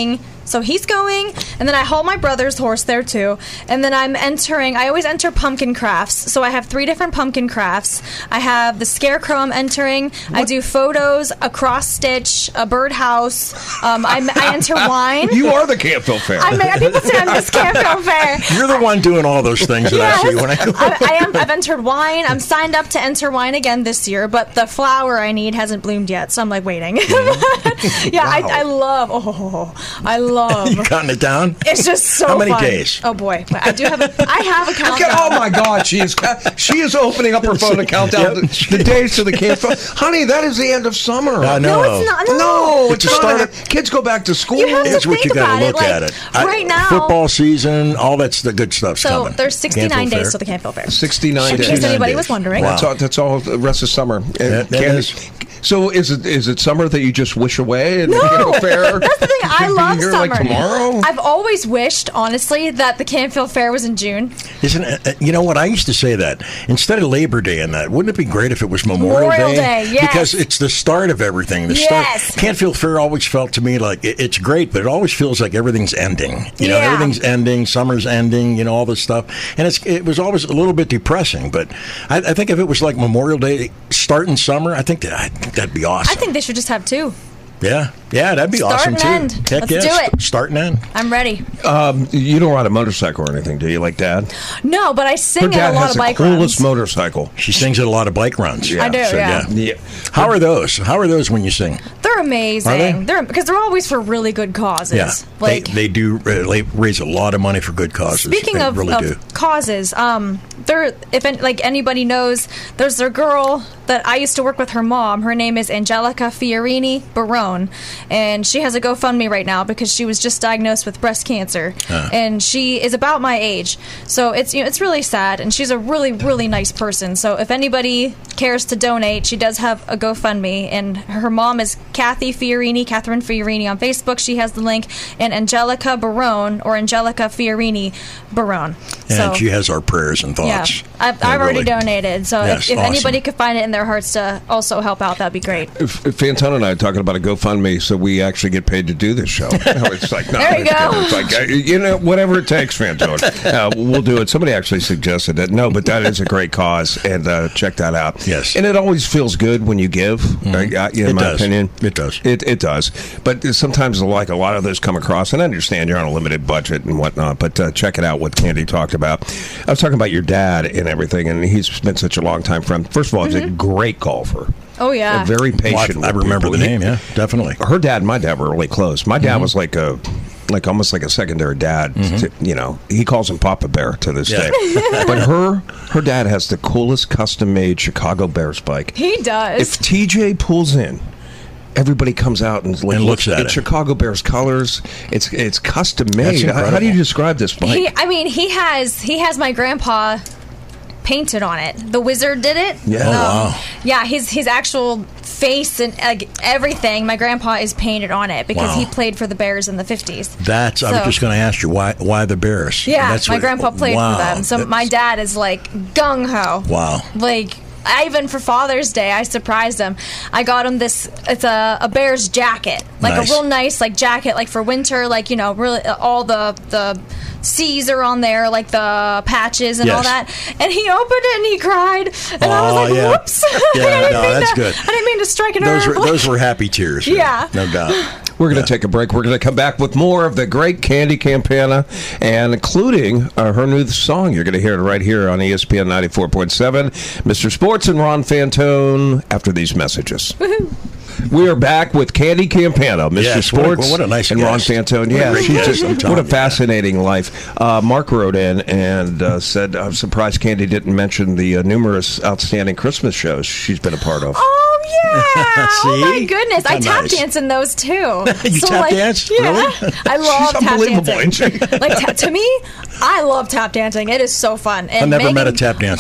So he's going, and then I haul my brother's horse there too. And then I'm entering, I always enter pumpkin crafts. So I have three different pumpkin crafts. I have the scarecrow I'm entering. What? I do photos, a cross stitch, a birdhouse. Um, I, I enter wine. You are the Canfield Fair. I mean, people say I'm Miss Canfield Fair. You're the one doing all those things that yes. I see when I go. I, I am. I've entered wine. I'm signed up to enter wine again this year, but the flower I need hasn't bloomed yet, so I'm like waiting. Mm-hmm. yeah, wow. I, I love. Oh, I love. You counting it down? It's just so. How many fun. days? Oh boy, I do have. A, I have a countdown. Oh my God, she is. She is opening up her phone to count down the, the days to the Canfield. Honey, that is the end of summer. I know. No, it's not. No, no it's, it's a start. Of, kids go back to school. You have it's to what think you got to look it. at Like, it. I, right now, football season, all that's the good stuff's so coming. So there's sixty-nine Canfield days Fair. till the Canfield Fair. sixty-nine days. In case anybody was wondering. Wow. That's all. That's all. The rest of summer. That, that is. So is it is it summer that you just wish away? And no, the Fair? That's the thing. I love here summer. Like tomorrow. I've always wished, honestly, that the Canfield Fair was in June. Isn't it? You know what? I used to say that instead of Labor Day and that, wouldn't it be great if it was Memorial, Memorial Day? Day, yes. Because it's the start of everything. The yes. start. Canfield Fair always felt to me like it, it's great, but it always feels like everything's ending. You know, yeah. everything's ending. Summer's ending. You know, all this stuff, and it's it was always a little bit depressing. But I, I think if it was like Memorial Day starting summer, I think that I think that'd be awesome. I think they should just have two. Yeah, yeah, that'd be Start awesome and too. end. Heck Let's yeah, do it. St- start and end. I'm ready. Um, you don't ride a motorcycle or anything, do you? Like Dad? No, but I sing Her dad at a lot has of bike the coolest runs. motorcycle. She sings at a lot of bike runs. Yeah. I do. So, yeah. yeah. How are those? How are those when you sing? They're amazing. Are they? They're because they're always for really good causes. Yeah, like they, they do uh, raise a lot of money for good causes. Speaking they of, really of do. causes, um, there if any, like anybody knows, there's a girl that I used to work with. Her mom. Her name is Angelica Fiorini Barone, and she has a GoFundMe right now because she was just diagnosed with breast cancer, uh. and she is about my age. So it's you know it's really sad, and she's a really really nice person. So if anybody cares to donate, she does have a GoFundMe, and her mom is Kathy Fiorini, Catherine Fiorini on Facebook. She has the link, and Angelica Barone or Angelica Fiorini Barone. And so, she has our prayers and thoughts. Yeah, I've, I've already really, donated. So yes, if, if awesome. anybody could find it in their hearts to also help out, that'd be great. If, if Fantona and I are talking about a GoFundMe, so we actually get paid to do this show. It's like, no, there you go. It's like, you know, whatever it takes, Fantona. Uh, we'll do it. Somebody actually suggested it. No, but that is a great cause, and uh, check that out. Yes. And it always feels good when you give, mm-hmm. uh, in it my does. opinion. It does. It, it does. But sometimes, like, a lot of those come across, and I understand you're on a limited budget and whatnot, but uh, check it out, what Candy talked about. I was talking about your dad and everything, and he's been such a long-time friend. First of all, mm-hmm. he's a great golfer. Oh, yeah. A very patient. Well, I, I remember the name, yeah, definitely. Her dad and my dad were really close. My dad mm-hmm. was like a, like almost like a secondary dad. Mm-hmm. To, you know, he calls him Papa Bear to this yeah. day. But her, her dad has the coolest custom-made Chicago Bears bike. He does. If T J pulls in, everybody comes out and, like, and looks at it's it. Chicago Bears colors. It's it's custom made. How, how do you describe this bike? He, I mean, he has he has my grandpa painted on it. The Wizard did it. Yeah. Oh, um, wow. Yeah, his his actual face and like everything. My grandpa is painted on it because wow. he played for the Bears in the fifties. That's. So, I was just going to ask you why why the Bears. Yeah, That's my what, grandpa played wow. for them. So That's, my dad is like gung ho. Wow. Like. I, even for Father's Day, I surprised him. I got him this. It's a, a Bears jacket, like nice. a real nice like jacket, like for winter. Like you know, really all the the C's are on there, like the patches and yes. all that. And he opened it and he cried, and oh, I was like, yeah. "Whoops!" Yeah, I didn't no, mean that's to, good. I didn't mean to strike a those nerve. were those were happy tears. Yeah, no doubt. We're going to yeah. take a break. We're going to come back with more of the great Candy Campana, and including uh, her new song. You're going to hear it right here on E S P N ninety-four point seven. Mister Sports and Ron Fantone after these messages. Woohoo. We are back with Candy Campana, Mister Yes, Sports, what a, what a nice and guest. Ron Fantone. What Yeah, a she's guest, just what a fascinating life. Uh, Mark wrote in and uh, said, "I'm surprised Candy didn't mention the uh, numerous outstanding Christmas shows she's been a part of." Oh yeah! Oh my See? goodness! I How tap nice. dance in those too. You so, tap like, dance? Yeah, Really? I love She's tap unbelievable, dancing. ain't she? Like ta- to me, I love tap dancing. It is so fun. And I've never Megan, met a tap dancer. Oh,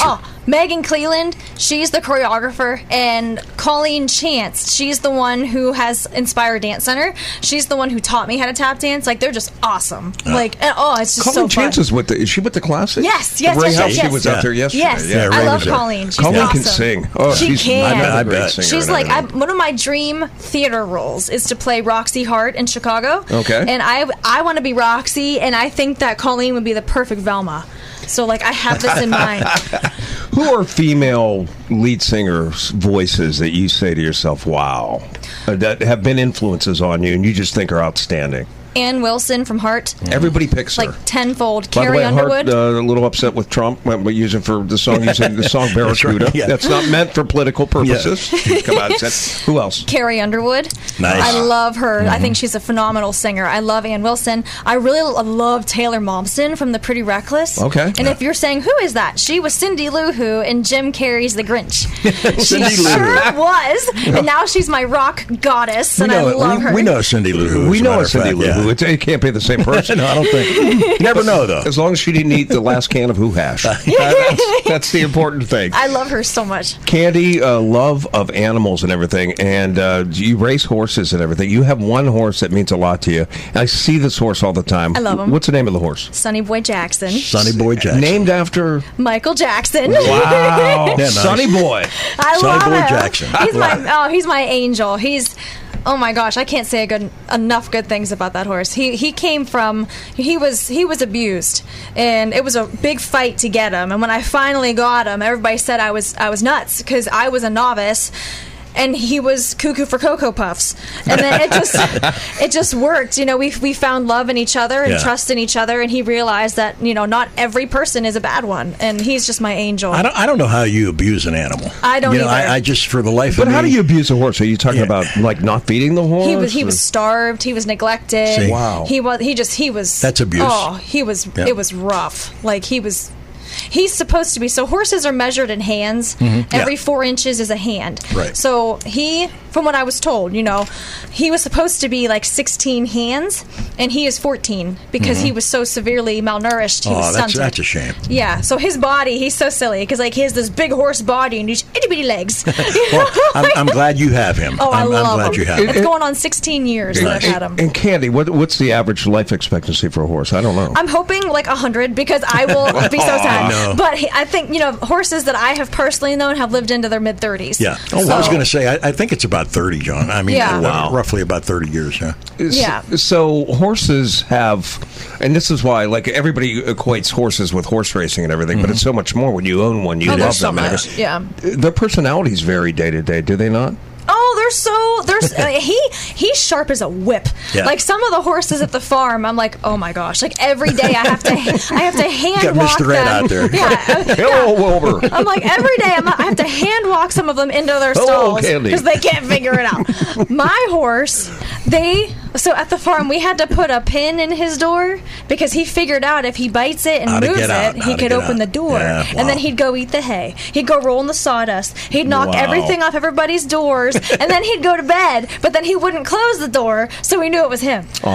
Megan Cleland, she's the choreographer, and Colleen Chance, she's the one who has inspired Dance Center. She's the one who taught me how to tap dance. Like, they're just awesome. Uh, like, and, oh, it's just Colleen so fun. Chance is with the, is she with the Classic? Yes, yes, Ray yes, House, yes, yes. She was Yeah. out there yesterday. Yes, Yeah, I Ray love was there. Colleen. She's Colleen awesome. can sing. Oh, she she's can. another I great bet. singer She's and like I, everything. one of my dream theater roles is to play Roxy Hart in Chicago. Okay. And I I want to be Roxy, and I think that Colleen would be the perfect Velma. So like I have this in mind. Who are female lead singers' voices that you say to yourself, wow, uh, that have been influences on you and you just think are outstanding? Ann Wilson from Heart, Everybody picks her. like tenfold. By the Carrie way, Underwood. Hart, uh, a little upset with Trump when we use it for the song. Using the song Barracuda. right, yeah. That's not meant for political purposes. Come out and said, who else? Carrie Underwood. Nice. I love her. I think she's a phenomenal singer. I love Ann Wilson. I really lo- love Taylor Momsen from The Pretty Reckless. Okay. And if you're saying, who is that? She was Cindy Lou Who in Jim Carrey's The Grinch. she Cindy Lou Who. sure was. And now she's my rock goddess, and we know, I love we, her. we know Cindy Lou Who. We as a know matter a of Cindy fact, Lou yeah. Who. It, it can't be the same person. No, I don't think. You never know, though. As long as she didn't eat the last can of Who Hash. that's, that's the important thing. I love her so much. Candy, uh, love of animals and everything, and uh, you race horses and everything. You have one horse that means a lot to you. I see this horse all the time. I love him. What's the name of the horse? Sonny Boy Jackson. Sonny Boy Jackson. Named after... Michael Jackson. Wow. Yeah, nice. Sonny Boy. I Sonny love Boy him. Jackson. He's my oh, he's my angel. He's oh my gosh, I can't say a good enough good things about that horse. He he came from he was he was abused, and it was a big fight to get him. And when I finally got him, everybody said I was I was nuts because I was a novice. And he was cuckoo for Cocoa Puffs, and then it just it just worked. You know, we we found love in each other and Yeah. trust in each other, and he realized that you know not every person is a bad one, and he's just my angel. I don't. I don't know how you abuse an animal. I don't You know, either. I, I just for the life But of how me. do you abuse a horse? Are you talking Yeah. about, like, not feeding the horse? He was he or- was starved. He was neglected. See? Wow. He was he just he was. That's abuse. Oh, he was. Yeah. It was rough. Like he was. He's supposed to be. So horses are measured in hands. Every Yeah. four inches is a hand. Right. So he, from what I was told, you know, he was supposed to be like sixteen hands, and he is fourteen because he was so severely malnourished. He Oh, was that's stunted. that's a shame. Yeah. So his body, he's so silly because like he has this big horse body and these itty bitty legs. You know? Well, I'm, I'm glad you have him. Oh, I I'm, love I'm glad him. you have him. It's going on sixteen years that I've had him. And Candy, what, what's the average life expectancy for a horse? I don't know. I'm hoping like a hundred because I will be so sad. no. But he, I think you know horses that I have personally known have lived into their mid thirties. Yeah. Oh, I was going to say. I, I think it's about thirty, John. I mean, Yeah. uh, Wow. roughly about thirty years. Yeah. Yeah. So horses have, and this is why, like, everybody equates horses with horse racing and everything, but it's so much more when you own one. You Oh, love there's so them. and much. everything. Yeah. Their personalities vary day to day, do they not? Oh, they're so there's uh, he he's sharp as a whip. Yeah. Like some of the horses at the farm, I'm like, oh my gosh! Like every day I have to I have to hand Got walk Mister Ed them. out there. Yeah. uh, Hello, Wilbur. I'm like every day I'm, I have to hand walk some of them into their Hello, stalls Candy. because they can't figure it out. My horse, they so at the farm we had to put a pin in his door because he figured out if he bites it and How to moves get out, it, how he to could get open out. the door, Yeah, and wow. then he'd go eat the hay. He'd go roll in the sawdust. He'd knock Wow. everything off everybody's doors, and then he'd go to bed. But then he wouldn't close the door, so we knew it was him. He's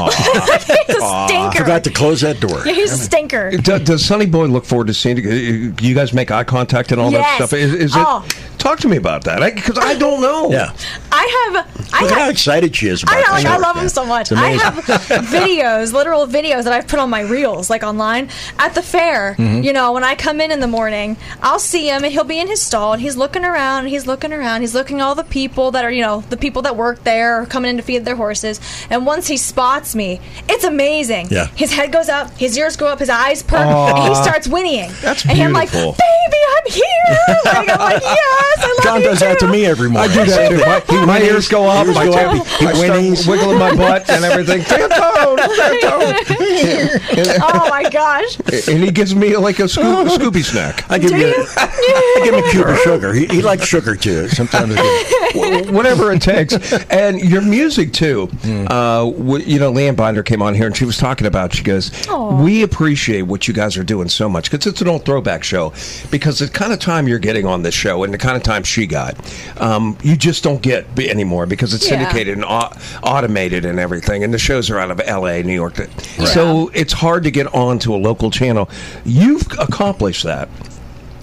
a stinker. Forgot to close that door. Yeah, he's a stinker. Do, does Sonny Boy look forward to seeing you? You guys make eye contact and all that Yes. stuff. Is, is it? Oh. Talk to me about that, because I, I don't know. Yeah. I have. I Look at how have. excited she is about I know, like, this I work, love man. him so much. It's I amazing. have videos, literal videos that I've put on my reels, like online at the fair. Mm-hmm. You know, when I come in in the morning, I'll see him, and he'll be in his stall, and he's looking around, and he's looking around, he's looking at all the people that are, you know, the people that work there, are coming in to feed their horses. And once he spots me, it's amazing. Yeah. His head goes up, his ears go up, his eyes perk, and he starts whinnying. That's and I'm like, beautiful. baby, I'm here. Like, I'm like, yes, I love John you does too. that to me every morning. I do that too. My, my ears go up. Ears I go start- up, he I start whinnies. wiggling my butt and everything. Phantom, Phantom. Oh my gosh. And he gives me like a Sco- Scooby snack. I give Do you, you? I give him a cube of sugar. He, he likes sugar too. Sometimes. I Wh- Whatever it takes. And your music too. Uh, w- you know, Leanne Binder came on here and she was talking about. She goes, Aw. "We appreciate what you guys are doing so much because it's an old throwback show. Because the kind of time you're getting on this show and the kind of time she got, um, you just don't get b- anymore because it's Yeah. syndicated and au- automated and everything. And the shows are out of L A, New York. So it's hard to get on to a local channel. You've accomplished that.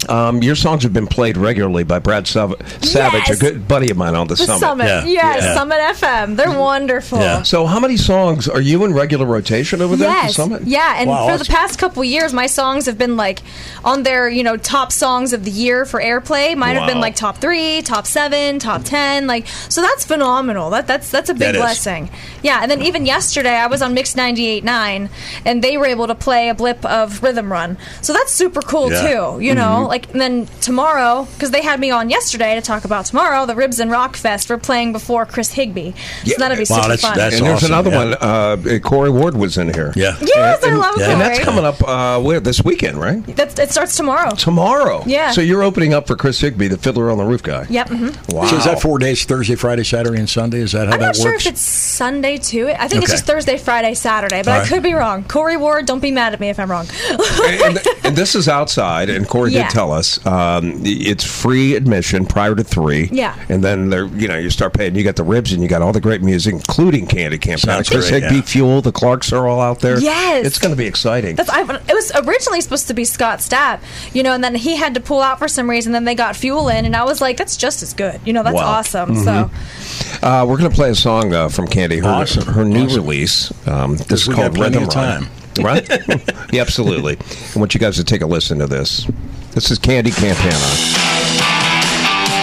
Um, your songs have been played regularly by Brad Sav- Savage, Yes. a good buddy of mine on the, The Summit. Summit. Yeah. Yes, Yeah. Summit F M. They're wonderful. Yeah. So how many songs are you in regular rotation over there at the Yes. Summit? Yeah, and Wow, for awesome. the past couple years, my songs have been like on their, you know, top songs of the year for airplay. Mine have been Wow. like top three, top seven, top ten. Like, so that's phenomenal. That that's that's a big That is. blessing. Yeah, and then even yesterday, I was on Mix ninety-eight point nine, and they were able to play a blip of Rhythm Run. So that's super cool Yeah. too. You know, like, and then tomorrow, because they had me on yesterday to talk about tomorrow, the Ribs and Rock Fest. We're playing before Chris Higby, so that'll be Wow, super that's- fun. that's And there's awesome, another yeah. one. Uh, Corey Ward was in here. Yeah. Yes, I and, love yeah. Corey. And that's coming up uh, where this weekend, right? That's, it starts tomorrow. Tomorrow. Yeah. So you're opening up for Chris Higby, the Fiddler on the Roof guy. Yep. Mm-hmm. Wow. So is that four days, Thursday, Friday, Saturday, and Sunday? Is that how I'm that not sure works? if it's Sunday too. I think it's Okay. just Thursday, Friday, Saturday, but All I right. could be wrong. Corey Ward, don't be mad at me if I'm wrong. and, and this is outside, and Corey Yeah. did tell us um, it's free admission prior to three. Yeah. And then there, you know, you start paying. You got the Ribs, and you got all the great music, including Candy Camp. Sounds Chris great, Higby, yeah. Fuel, the Clarks are all out there. Yes. It's going to be exciting. That's I, it was originally supposed to be Scott Stapp, you know, and then he had to pull out for some reason. Then they got Fuel in, and I was like, that's just as good. You know, that's Wow. awesome. Mm-hmm. So Uh, we're going to play a song uh, from Candy, her, Awesome. her new Awesome. release. Um, this is We called got plenty Rhythm of Run. time. Right? Yeah, absolutely. I want you guys to take a listen to this. This is Candy Campana.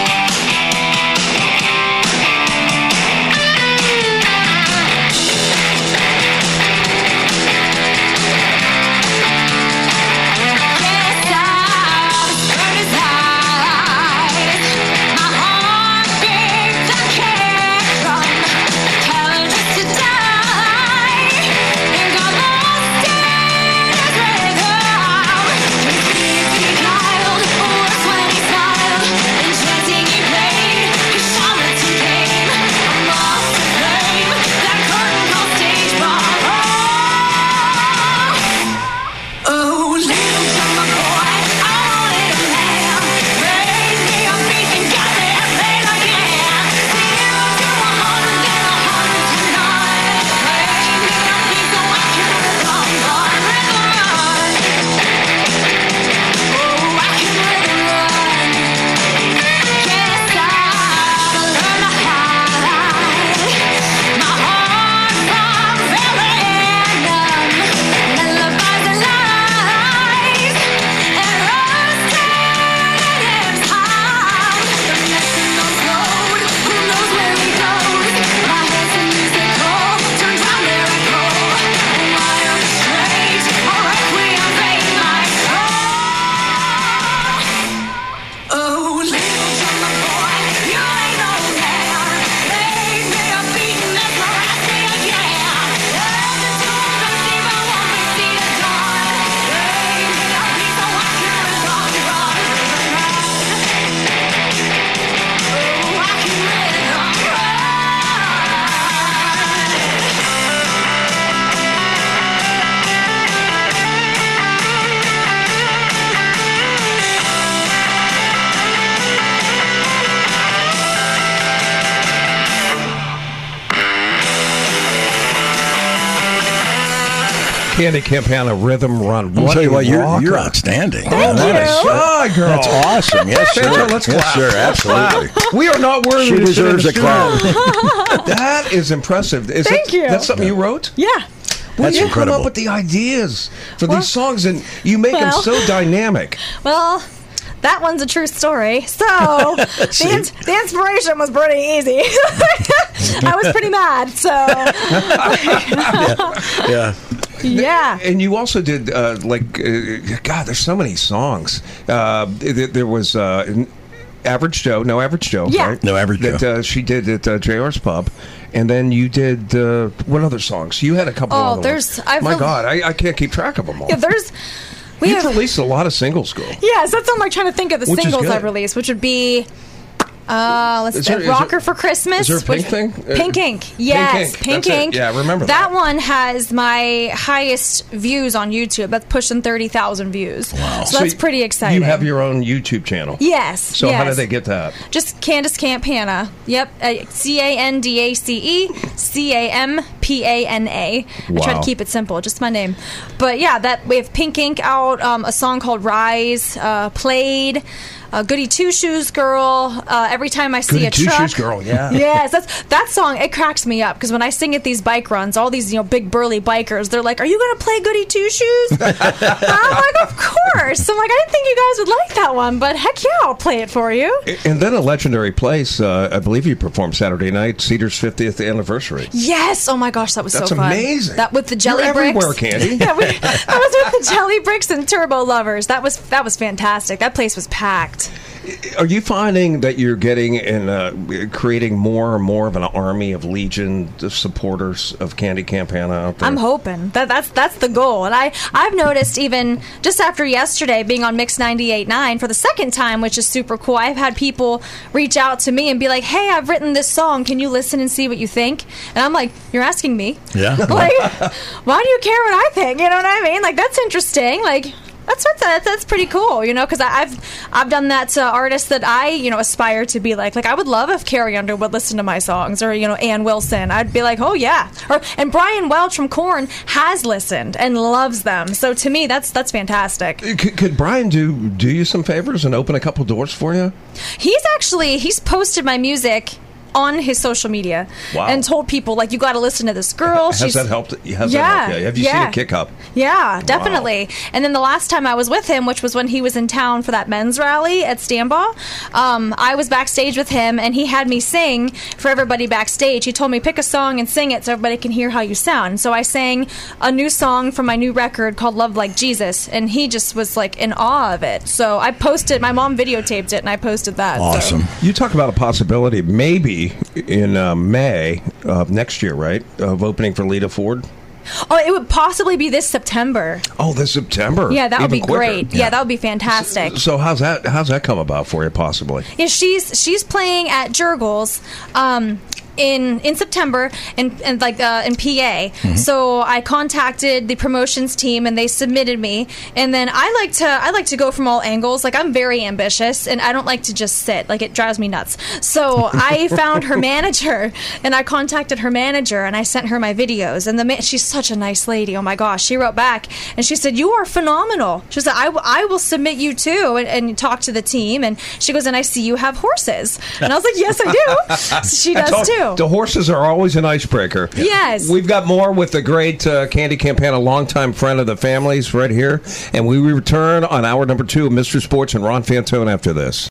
Candy Campana, Rhythm Run. I'll What tell you a what, you're, rocker. you're outstanding. Thank That you. is- Ah, girl. That's awesome. Yes, sir. Sandra, let's yes, clap. sir. Let's Absolutely. clap. We are not worthy She to sit in deserves the a clap. studio. That is impressive. Is Thank that, you. That's something you wrote? yeah. Well, That's you incredible. come up with the ideas for Well- these songs, and you make them well- so dynamic. Well, that one's a true story. So the, See? ins- the inspiration was pretty easy. I was pretty mad. So Yeah. yeah. And you also did uh, like uh, God. There's so many songs. Uh, th- there was uh, Average Joe, no Average Joe, Yeah. right? No Average that, Joe. Uh, she did at uh, J R's Pub, and then you did uh, what other songs? You had a couple. Oh, other there's- ones. I've My rel- God, I, I can't keep track of them all. Yeah, there's we You've have released a lot of singles, girl. yes. That's what I'm like trying to think of the Which is singles good. I've released, which would be Uh, let's Is see. there- is Rocker there- for Christmas. is there a which- Pink thing? Uh, Pink Ink. Yes, Ink. Pink That's it. Ink. Yeah, I remember that. that. one has my highest views on YouTube. That's pushing thirty thousand views. Wow. So, that's you- pretty exciting. You have your own YouTube channel. Yes. So yes. how did they get that? Just Candace Campana. Yep. Uh, C A N D A C E C A M P A N A. I try Wow. to keep it simple, just my name. But yeah, that we have Pink Ink out, um, a song called Rise, uh, Played, uh, Goody Two Shoes Girl, uh, Every Time I See Goody a Two Truck. Shoes Girl, yeah. Yes, that's, that song, it cracks me up, because when I sing at these bike runs, all these, you know, big burly bikers, they're like, are you going to play Goody Two Shoes? I'm like, of course. I'm like, I didn't think you guys would like that one, but heck yeah, I'll play it for you. And then a legendary place, uh, I believe you performed Saturday night, Cedar's fiftieth anniversary. Yes. Oh my gosh, that was That's so fun. amazing. That with the jelly You're bricks. everywhere, Candy. Yeah, we, that was with the jelly bricks and Turbo Lovers. That was that was fantastic. That place was packed. Are you finding that you're getting and uh, creating more and more of an army of legion of supporters of Candy Campana out there? I'm hoping that that's that's the goal. And I I've noticed even just after yesterday being on Mix ninety-eight point nine for the second time, which is super cool. I've had people reach out to me and be like, "Hey, I've written this song. Can you listen and see what you think?" And I'm like, "You're asking me? Yeah. Like, why do you care what I think? You know what I mean? Like, that's interesting. Like." That's that's that's pretty cool, you know, because I've I've done that to artists that I you know aspire to be like. Like I would love if Carrie Underwood listened to my songs, or you know Ann Wilson. I'd be like, oh yeah, or and Brian Welch from Korn has listened and loves them. So to me, that's that's fantastic. Could, could Brian do do you some favors and open a couple doors for you? He's actually he's posted my music on his social media. Wow. And told people like, you got to listen to this girl. Has She's, that helped? Has yeah, that helped you? Have you yeah. seen a kick up? Yeah, definitely. Wow. And then the last time I was with him, which was when he was in town for that men's rally at Stambaugh, um, I was backstage with him, and he had me sing for everybody backstage. He told me, pick a song and sing it so everybody can hear how you sound. And so I sang a new song from my new record called Love Like Jesus, and he just was like in awe of it. So I posted, my mom videotaped it, and I posted that. Awesome. So. You talk about a possibility, maybe in uh, May of next year, right, of opening for Lita Ford? Oh, it would possibly be this September. Oh, this September. Yeah, that would Even be quicker. great. Yeah. yeah, that would be fantastic. So, so how's that? How's that come about for you? Possibly. Yeah, she's she's playing at Jurgles. Um, In, in September and, and like uh, in P A, mm-hmm. So I contacted the promotions team and they submitted me. And then I like to I like to go from all angles. Like I'm very ambitious and I don't like to just sit. Like it drives me nuts. So I found her manager and I contacted her manager and I sent her my videos. And the ma- she's such a nice lady. Oh my gosh, she wrote back and she said, "You are phenomenal." She said, "I, w- I will submit you too and, and talk to the team." And she goes, "And I see you have horses." And I was like, "Yes, I do." So she does told, too. The horses are always an icebreaker. Yes. We've got more with the great uh, Candy Campana, longtime friend of the family's right here. And we return on hour number two of Mister Sports and Ron Fantone after this.